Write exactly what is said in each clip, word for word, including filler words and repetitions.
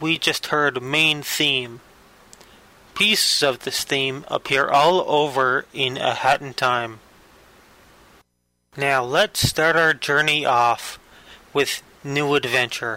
we just heard main theme. Pieces of this theme appear all over in A Hat in Time. Now let's start our journey off with New Adventure.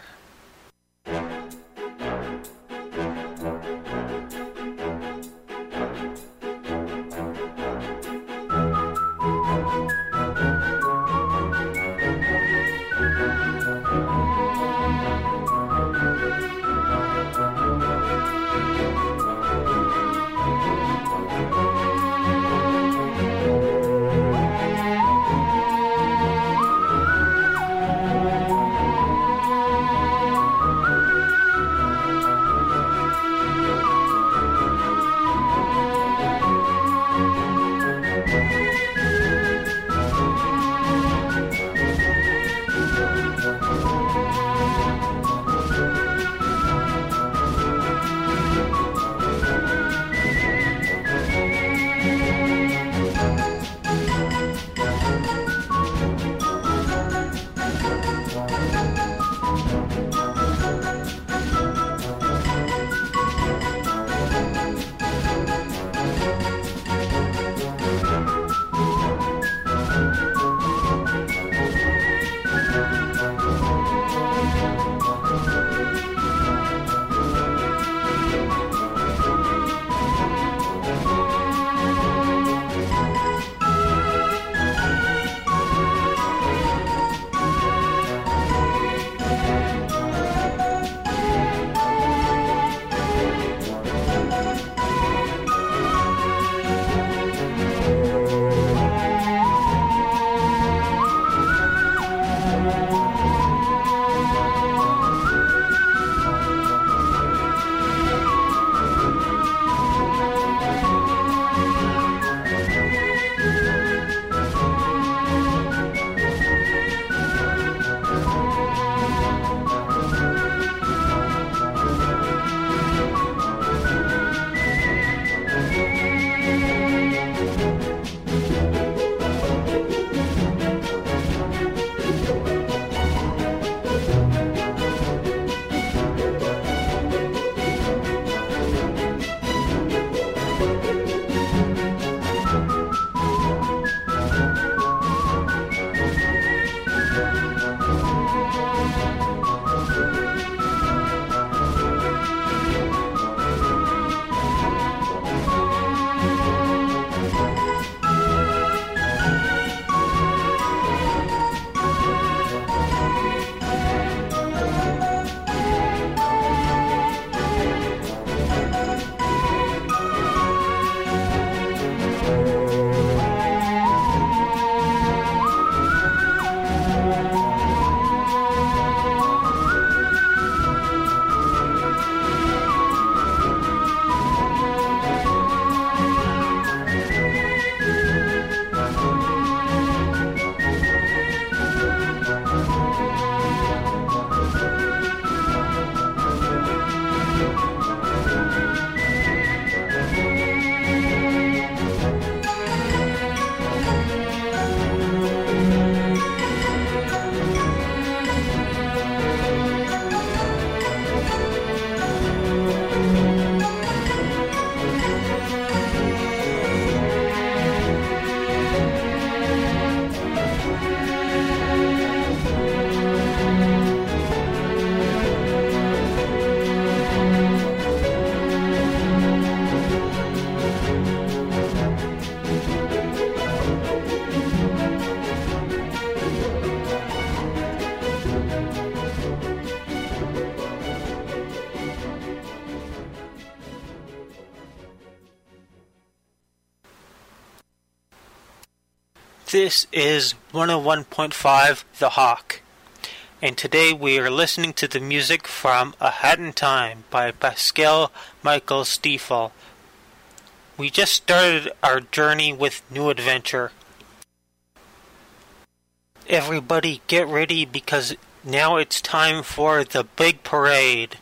This is one oh one point five The Hawk, and today we are listening to the music from A Hat in Time by Pascal Michael Stiefel. We just started our journey with New Adventure. Everybody get ready because now it's time for the big parade.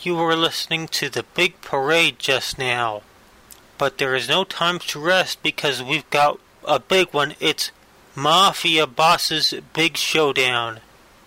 You were listening to the Big Parade just now. But there is no time to rest because we've got a big one. It's Mafia Boss's Big Showdown.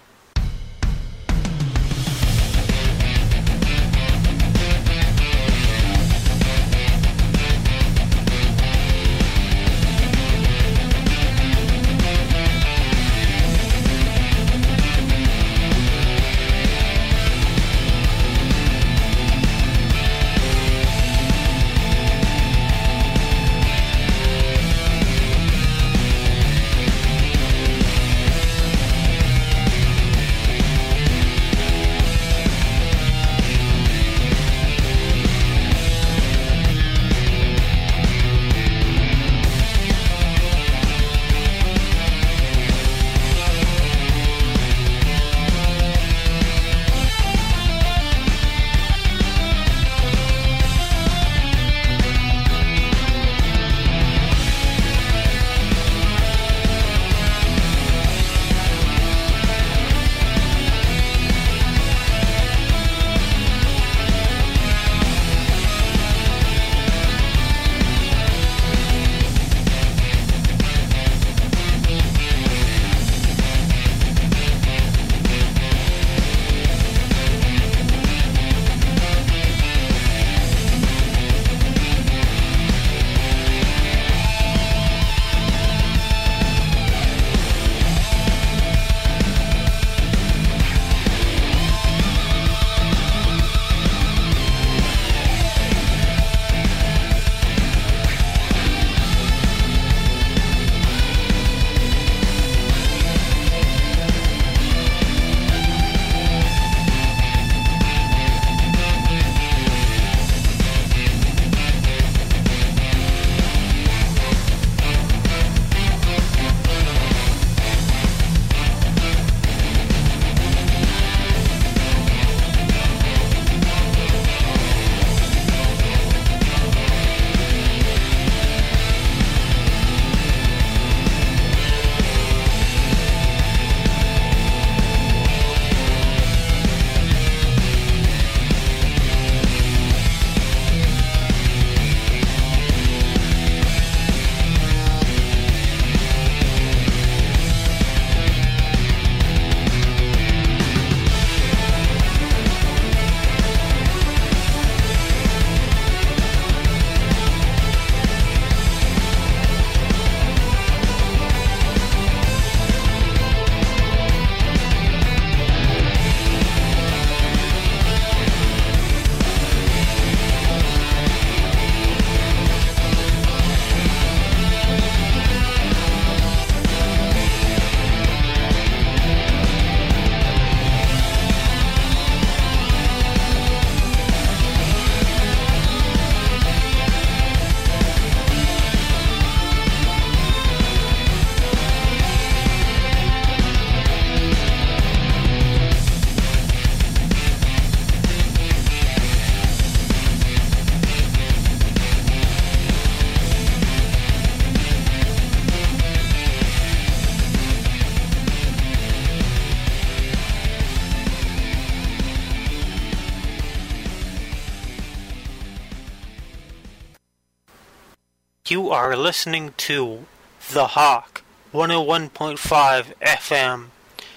You are listening to The Hawk, one oh one point five F M.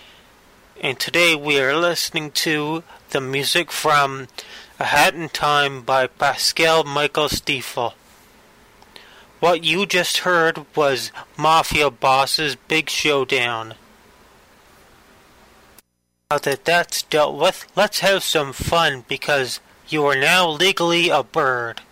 And today we are listening to the music from A Hat in Time by Pascal Michael Stiefel. What you just heard was Mafia Boss's Big Showdown. Now that that's dealt with, let's have some fun because you are now legally a bird.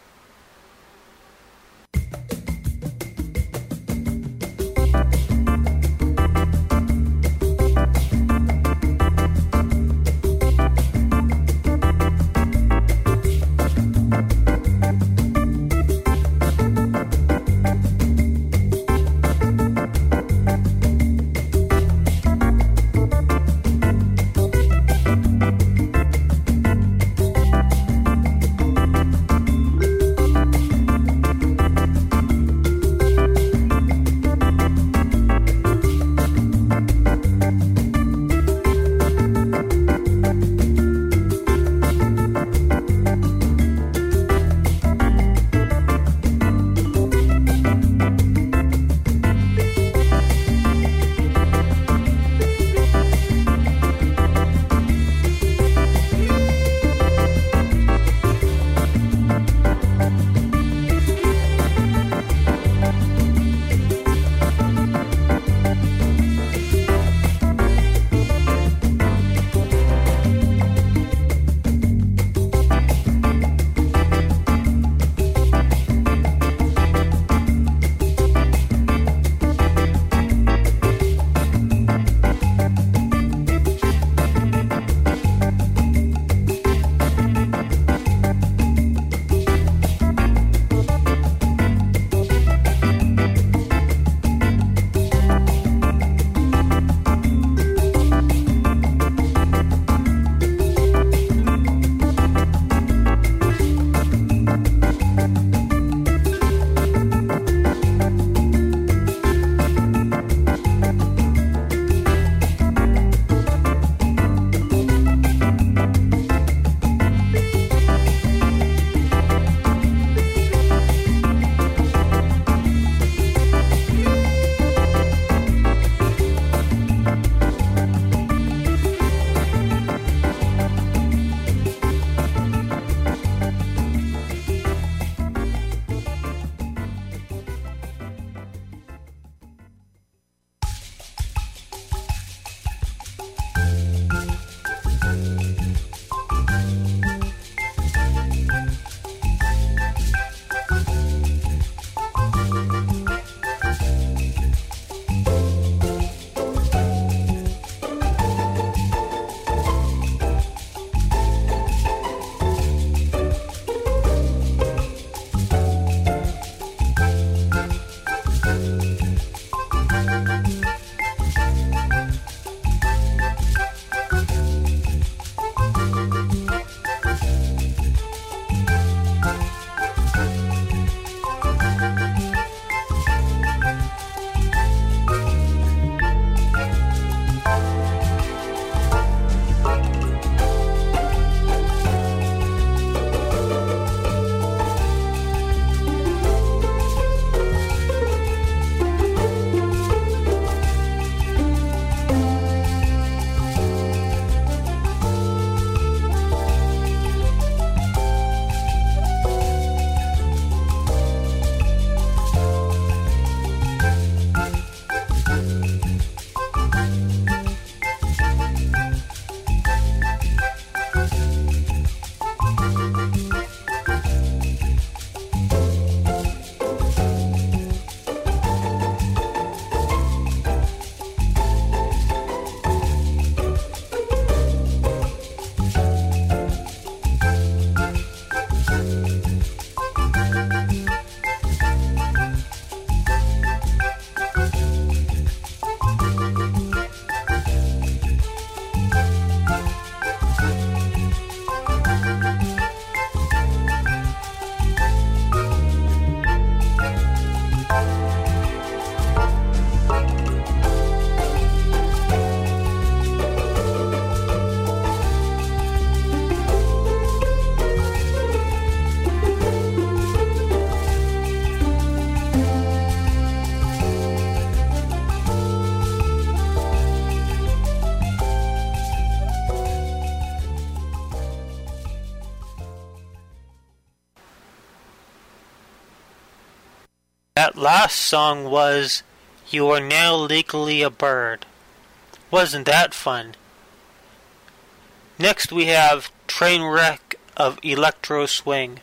That last song was You Are Now Legally a Bird. Wasn't that fun? Next we have Trainwreck of Electro Swing.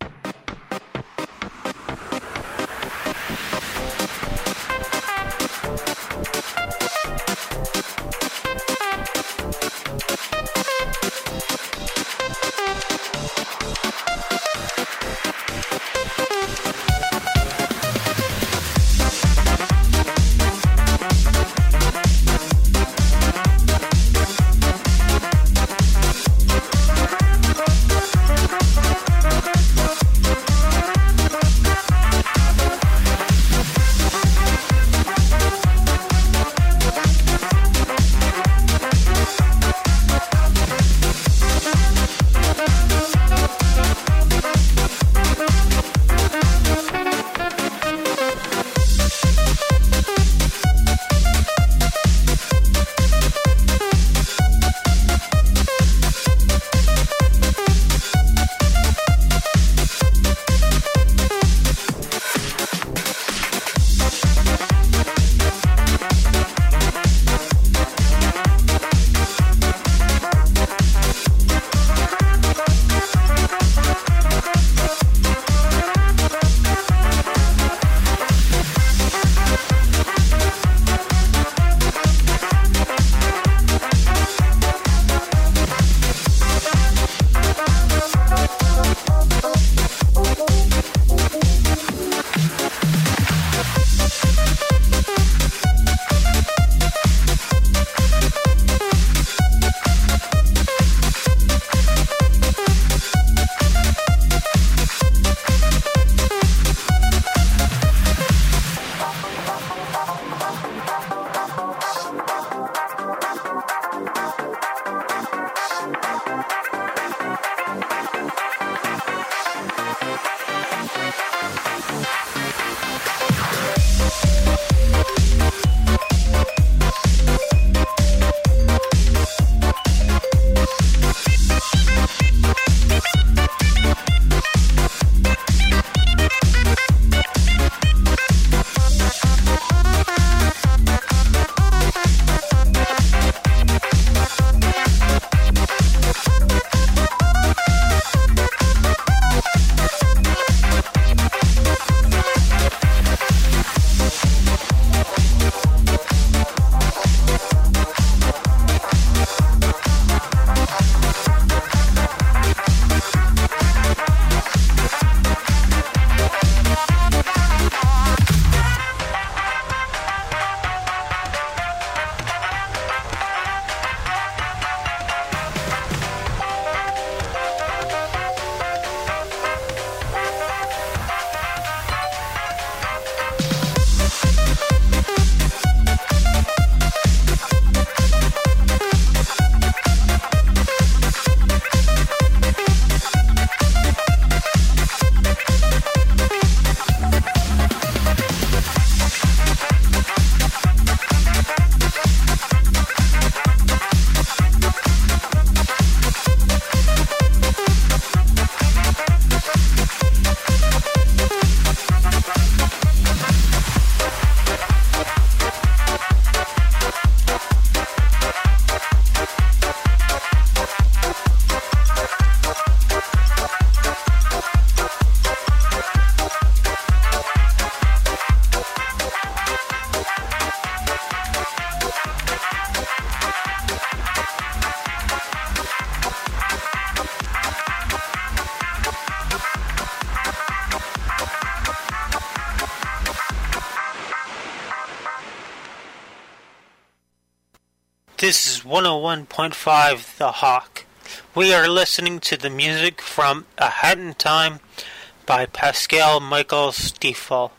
This is one oh one point five The Hawk. We are listening to the music from A Hat in Time by Pascal Michael Stiefel.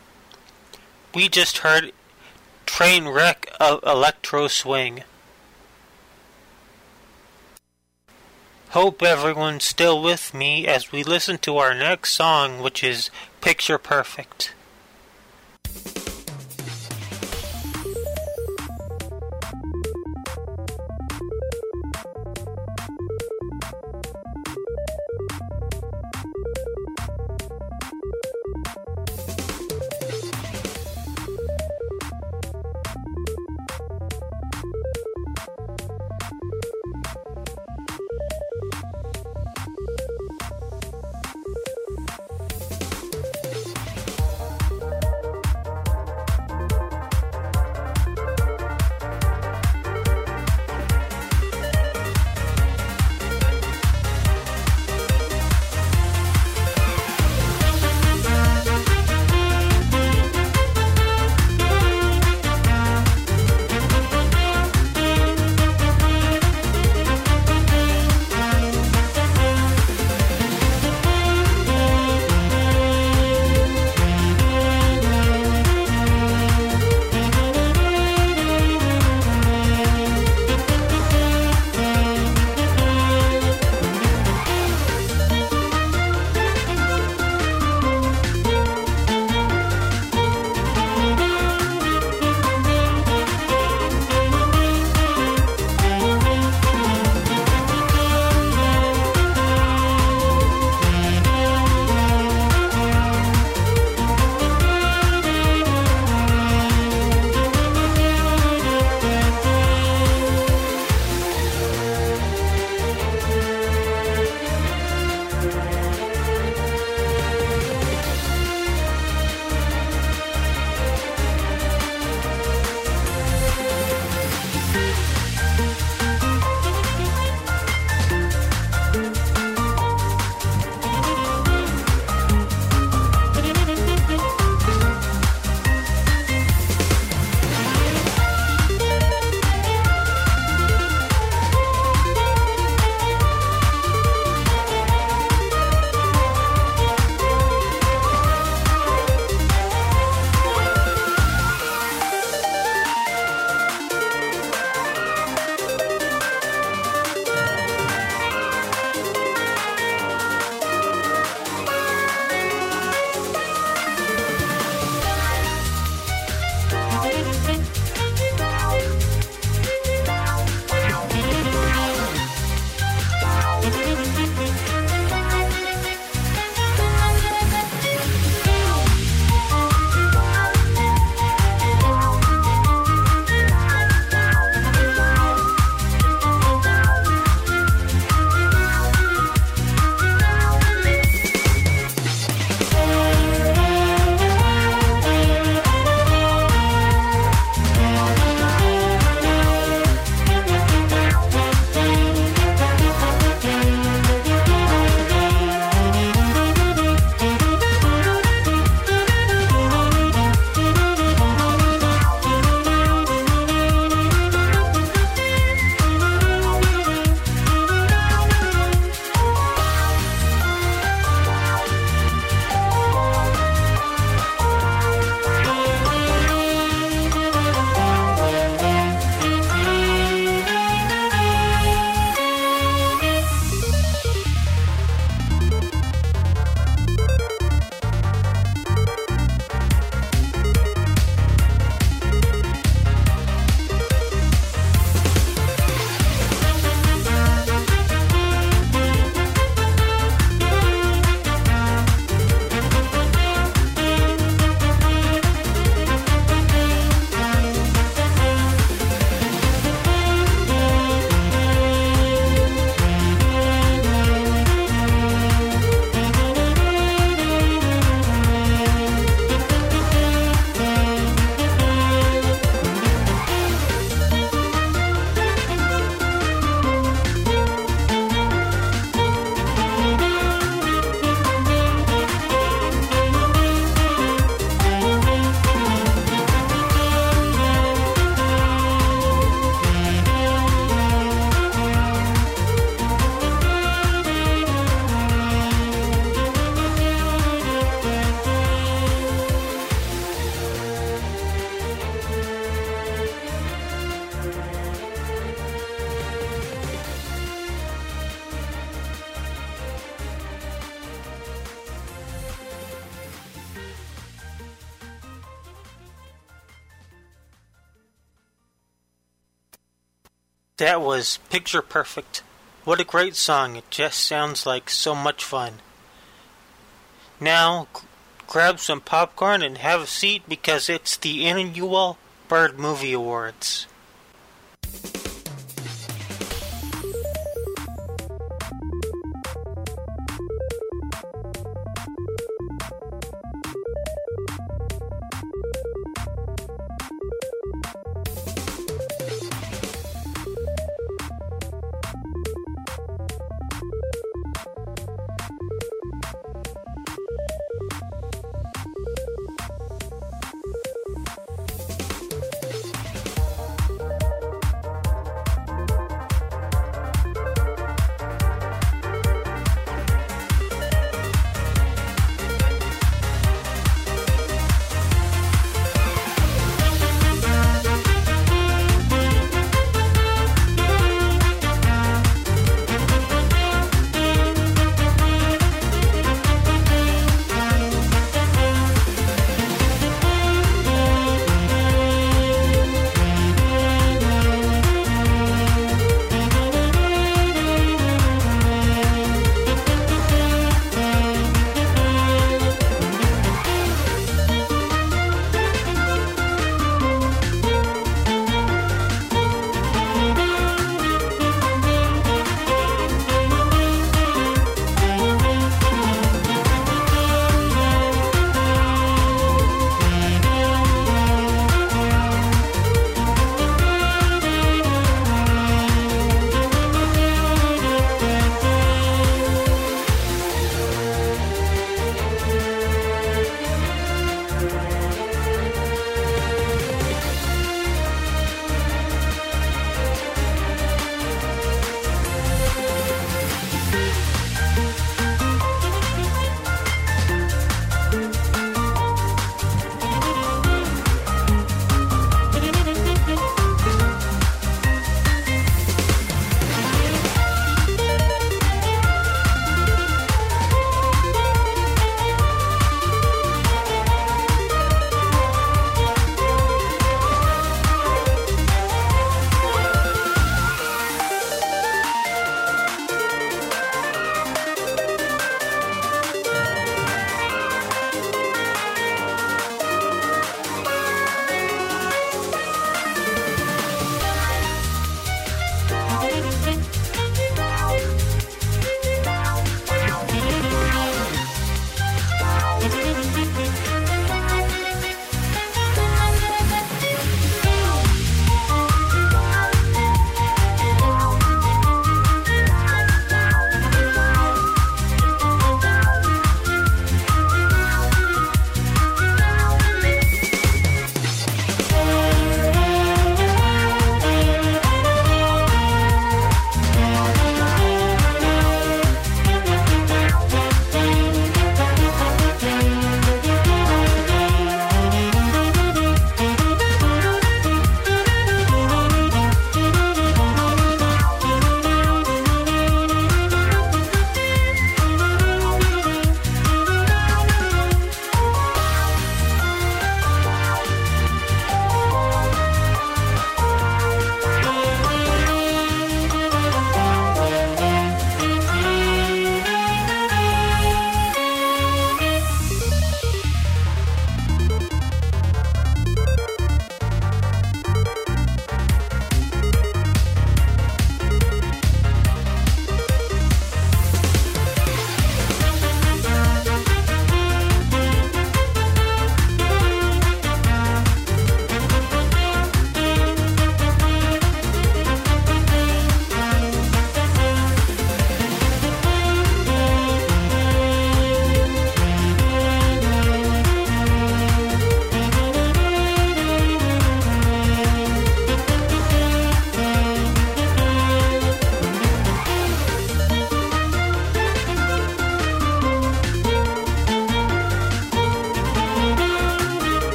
We just heard Trainwreck of Electro Swing. Hope everyone's still with me as we listen to our next song, which is Picture Perfect. That was picture perfect. What a great song. It just sounds like so much fun. Now, g- grab some popcorn and have a seat because it's the annual Bird Movie Awards.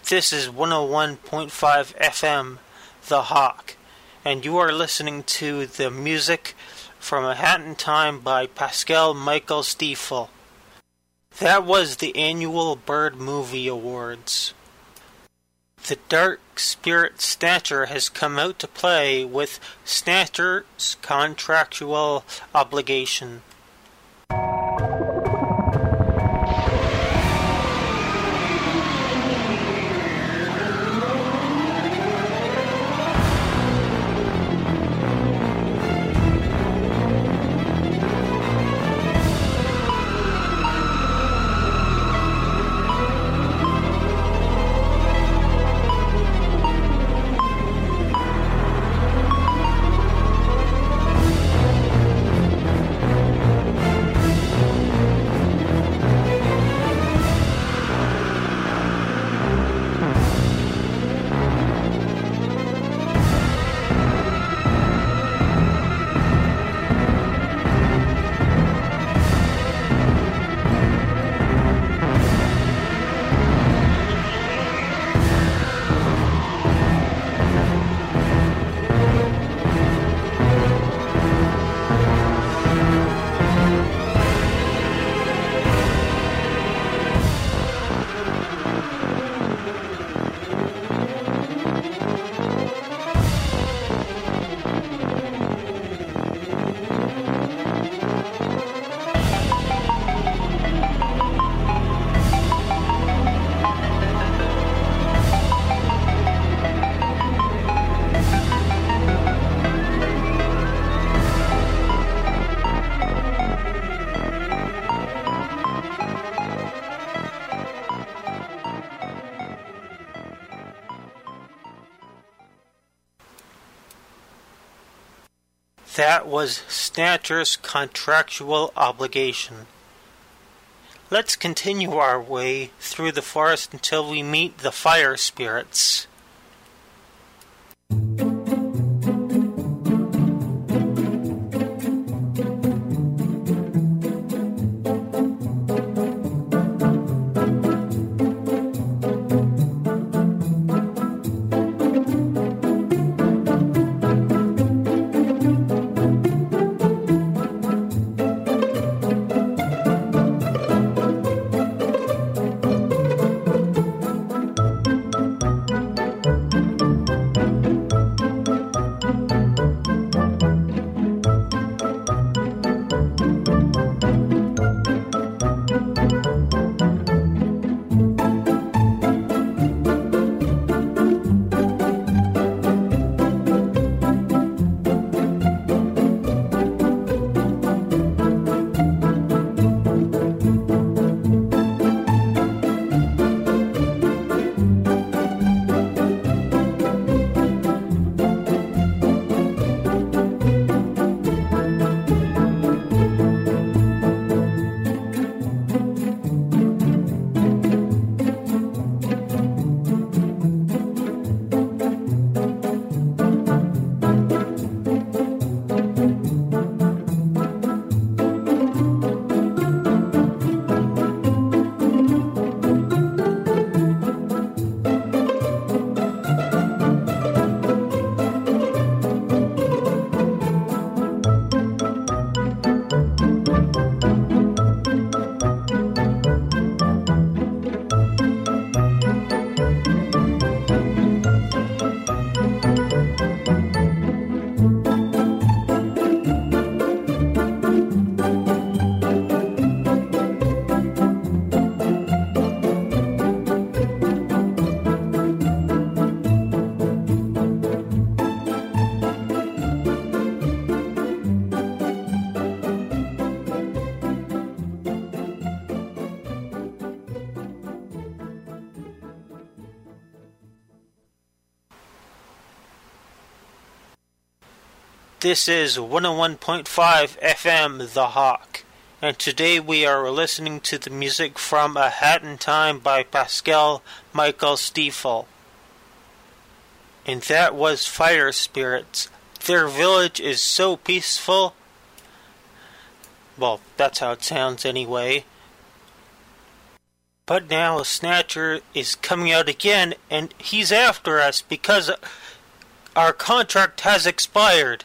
This is one oh one point five F M, The Hawk, and you are listening to the music from A Hat in Time by Pascal Michael Stiefel. That was the annual Bird Movie Awards. The Dark Spirit Snatcher has come out to play with Snatcher's Contractual Obligation. That was Snatcher's Contractual Obligation. Let's continue our way through the forest until we meet the fire spirits. This is one oh one point five F M, The Hawk, and today we are listening to the music from A Hat in Time by Pascal Michael Stiefel. And that was Fire Spirits. Their village is so peaceful. Well, that's how it sounds anyway. But now Snatcher is coming out again, and he's after us because our contract has expired.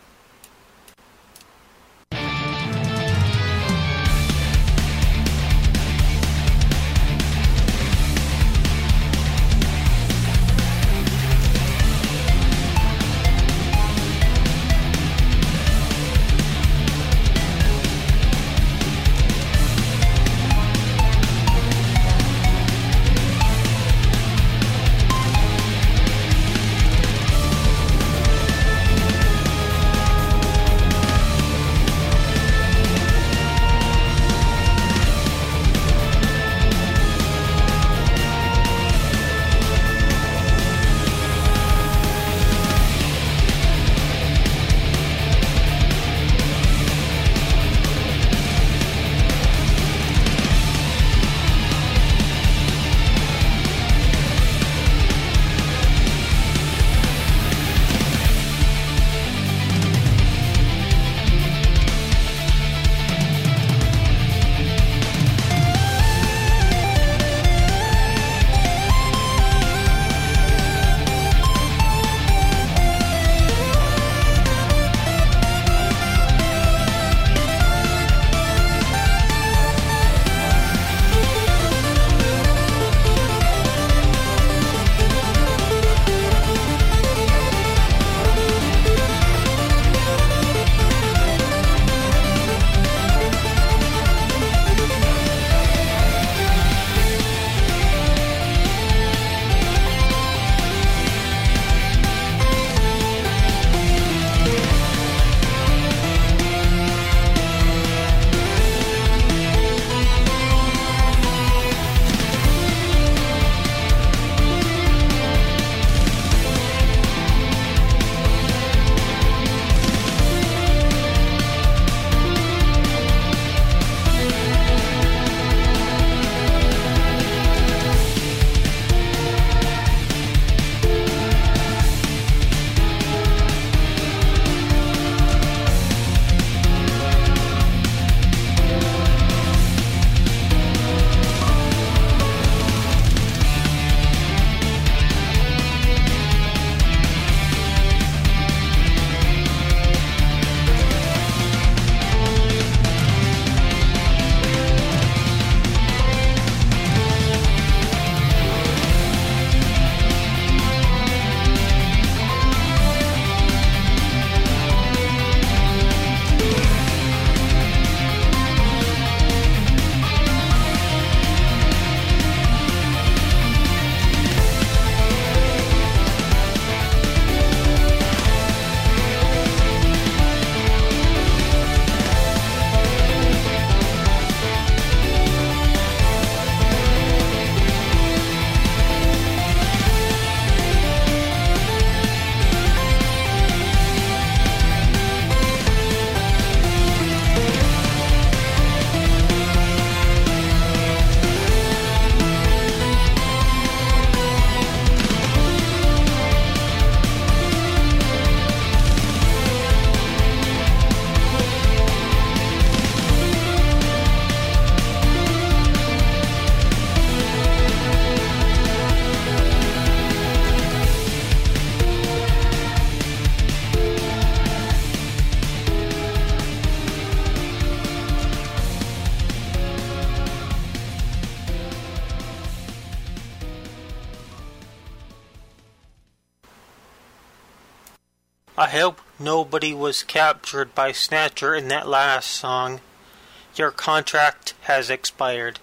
I hope nobody was captured by Snatcher in that last song. Your contract has expired.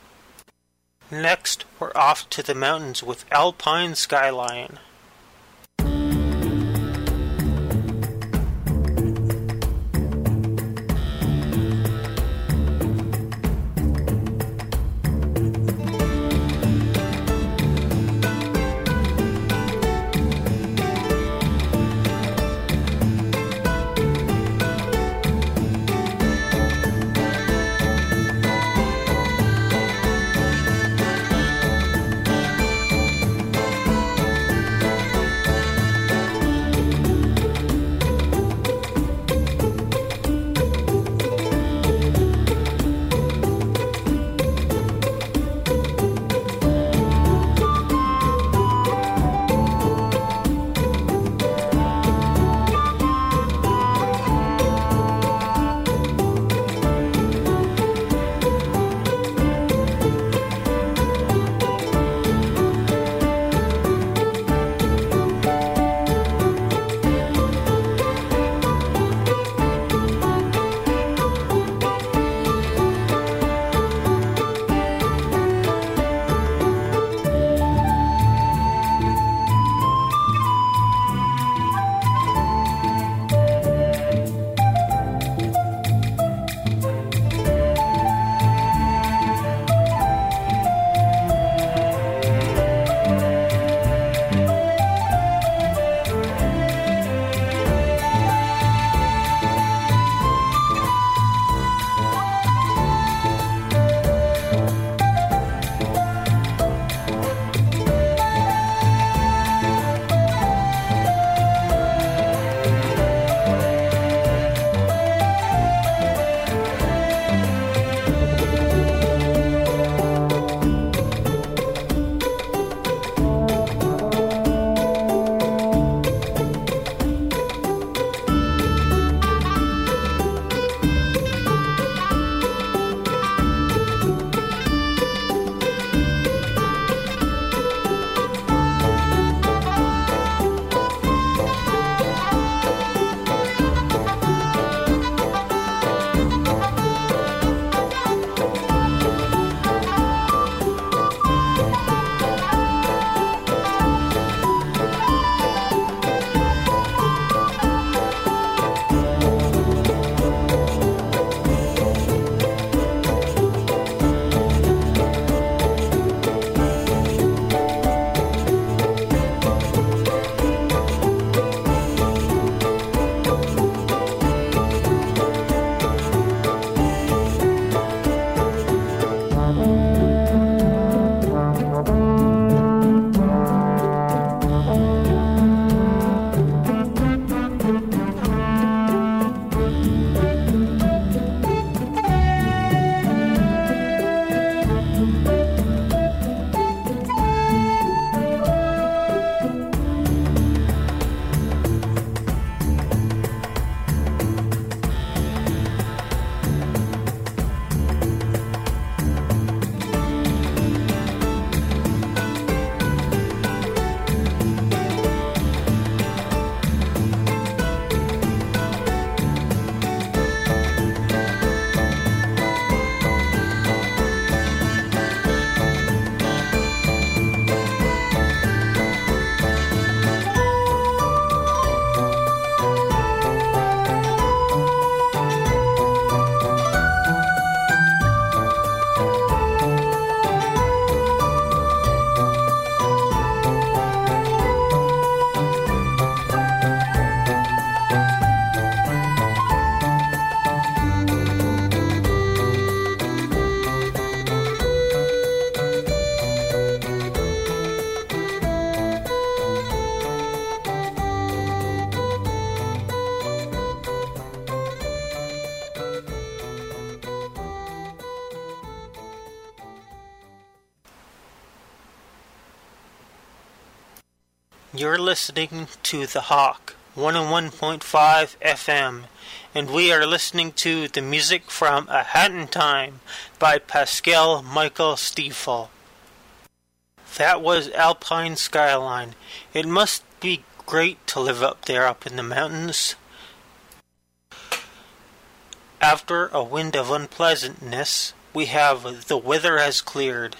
Next, we're off to the mountains with Alpine Skyline. You're listening to The Hawk, one oh one point five F M, and we are listening to the music from A Hat in Time by Pascal Michael Stiefel. That was Alpine Skyline. It must be great to live up there up in the mountains. After a wind of unpleasantness, we have The Weather Has Cleared.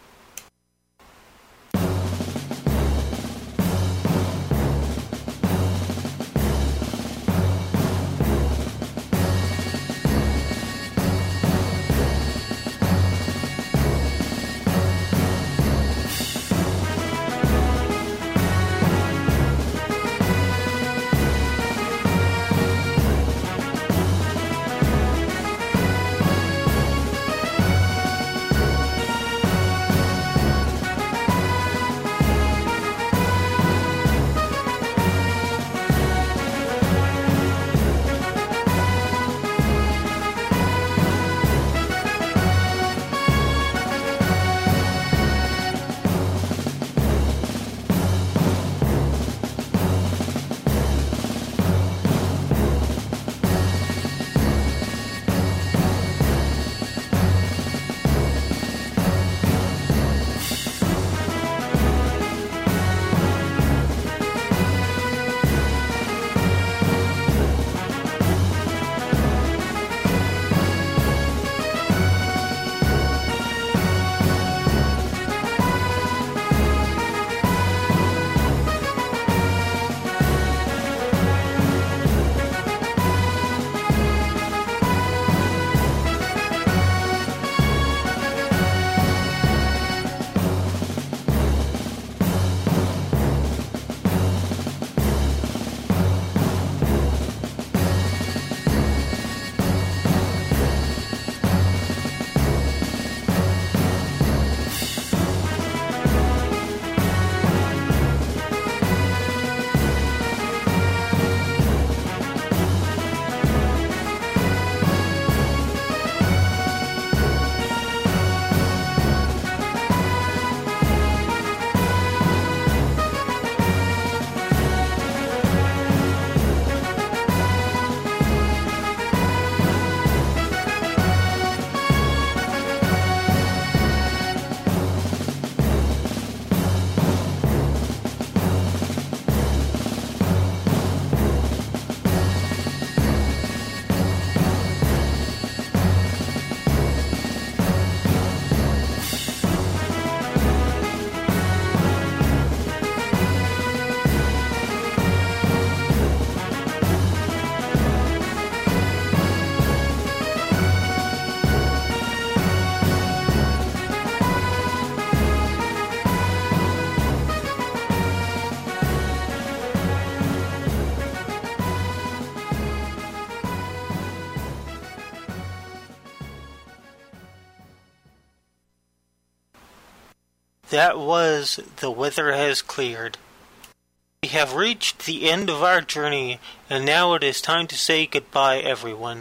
That was The Weather Has Cleared. We have reached the end of our journey, and now it is time to say goodbye, everyone.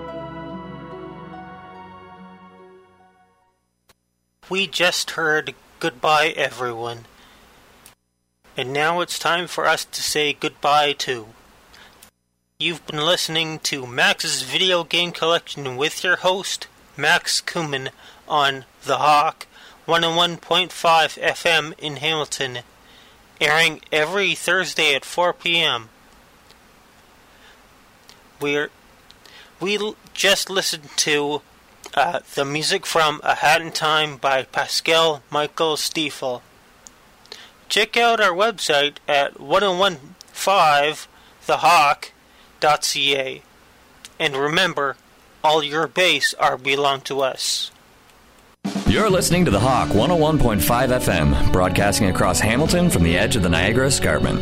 We just heard goodbye, everyone. And now it's time for us to say goodbye too. You've been listening to Max's Video Game Collection with your host, Max Kuman, on The Hawk, one oh one point five F M in Hamilton, airing every Thursday at four p.m. We're, we just listened to uh, the music from A Hat in Time by Pascal Michael Stiefel. Check out our website at ten fifteen the hawk dot c a. And remember, all your bass are belong to us. You're listening to The Hawk one oh one point five F M, broadcasting across Hamilton from the edge of the Niagara Escarpment.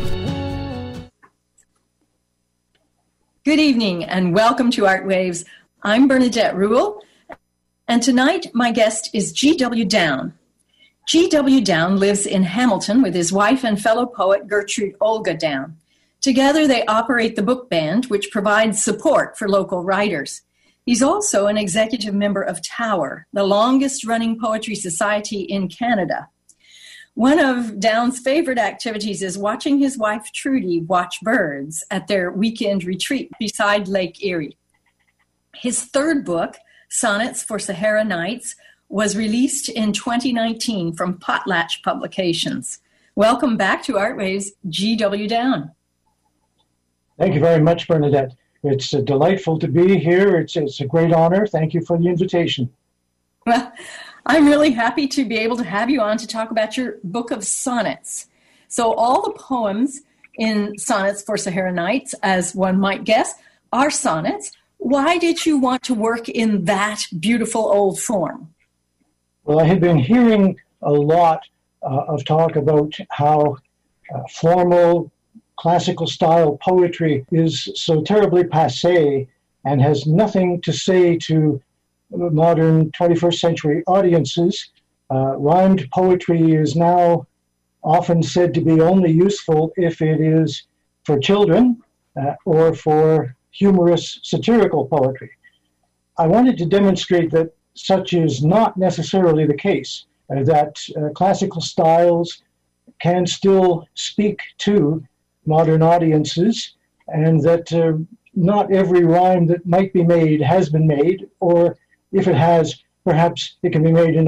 Good evening and welcome to Art Waves. I'm Bernadette Rule, and tonight my guest is G W Downe. G W Downe lives in Hamilton with his wife and fellow poet Gertrude Olga Downe. Together they operate the Book Band, which provides support for local writers. He's also an executive member of Tower, the longest-running poetry society in Canada. One of Downe's favorite activities is watching his wife Trudy watch birds at their weekend retreat beside Lake Erie. His third book, Sonnets for Sahara Nights, was released in twenty nineteen from Potlatch Publications. Welcome back to Art Waves, G W Downe. Thank you very much, Bernadette. It's uh, delightful to be here. It's, it's a great honor. Thank you for the invitation. Well, I'm really happy to be able to have you on to talk about your book of sonnets. So all the poems in Sonnets for Sahara Nights, as one might guess, are sonnets. Why did you want to work in that beautiful old form? Well, I had been hearing a lot uh, of talk about how uh, formal, classical-style poetry is so terribly passé and has nothing to say to modern twenty-first century audiences. Uh, rhymed poetry is now often said to be only useful if it is for children uh, or for humorous satirical poetry. I wanted to demonstrate that such is not necessarily the case, uh, that uh, classical styles can still speak to modern audiences, and that uh, not every rhyme that might be made has been made, or if it has, perhaps it can be made in